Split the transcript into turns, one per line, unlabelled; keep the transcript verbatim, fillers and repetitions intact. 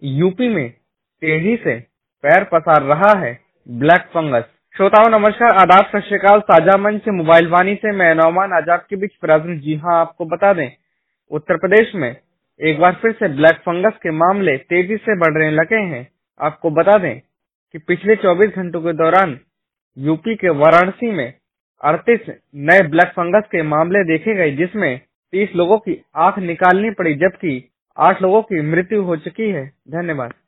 UP में तेजी से पैर पसार रहा है ब्लैक फंगस। श्रोताओं नमस्कार, आदाब, सत श्री अकाल। ताजा मंच से मोबाइल वाणी से मैं नौमान आजाद के बीच प्राजन। जी हाँ, आपको बता दें, उत्तर प्रदेश में एक बार फिर से ब्लैक फंगस के मामले तेजी से बढ़ने लगे हैं। आपको बता दें कि पिछले चौबीस घंटों के दौरान यूपी के वाराणसी में अड़तीस नए ब्लैक फंगस के मामले देखे गए, जिसमें तीस लोगों की आंख निकालनी पड़ी, जबकि आठ लोगों की मृत्यु हो चुकी है। धन्यवाद।